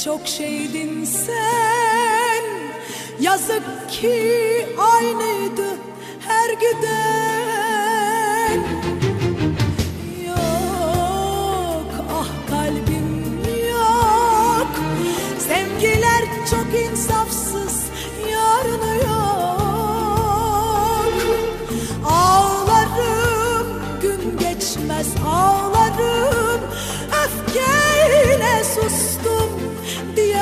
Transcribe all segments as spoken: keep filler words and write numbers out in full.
çok şeydin sen. Yazık ki aynıydı her giden. Yok ah kalbim yok. Sevgiler çok insafsız, yarını yok. Ağlarım gün geçmez, ağlarım öfkeyle sustum diye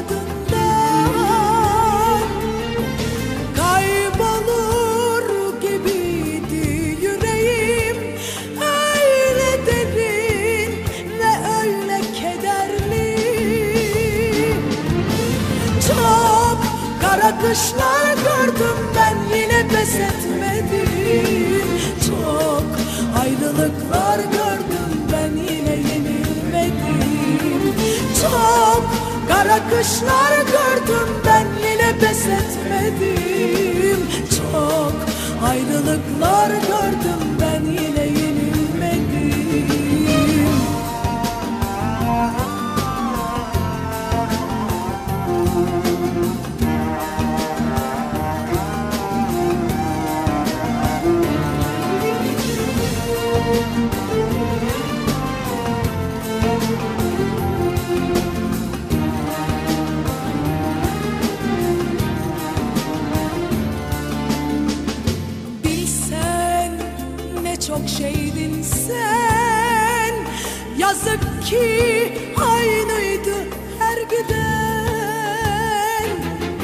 ardından. Kaybolur gibiydi yüreğim, öyle derin ve öyle kederli. Çok kara kışlar gördüm ben, yine pes etmedim. Çok ayrılıklar gördüm ben, yine yenilmedim. Çok kara kışlar gördüm ben, yine pes etmedim. Çok ayrılıklar gördüm ben, yine yenilmedim. Çok şeydin sen. Yazık ki aynıydı her giden.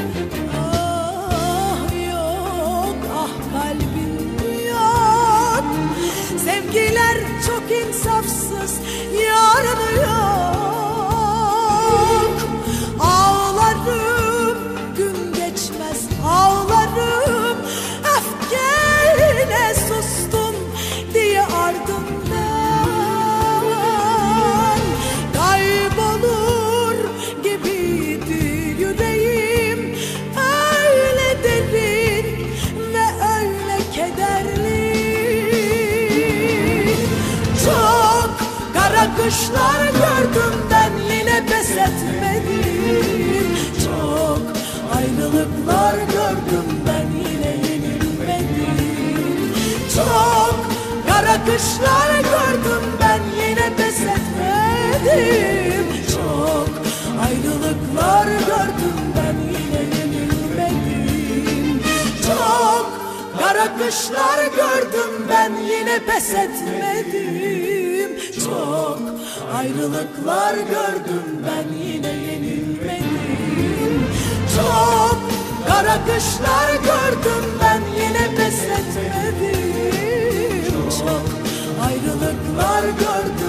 Ah yok ah kalbim yok. Sevgiler çok insafsız, yarını yok. Ağlarım gün geçmez, ağlarım öfkeyle sustum diye ardından. Kaybolur gibiydi yüreğim, öyle derin ve öyle kederli. Çok kara kışlar gördüm ben, yine pes etmedim. Çok ayrılıklar gördüm ben, yine yenilmedim. Çok kara kışlar gördüm ben, yine pes etmedim. Çok ayrılıklar gördüm ben, yine yenilmedim. Çok kara kışlar gördüm ben, yine pes etmedim. Çok ayrılıklar gördüm ben, yine yenilmedim. Çok kara kışlar gördüm ben, yine pes etmedim. Çok ayrılıklar gördüm.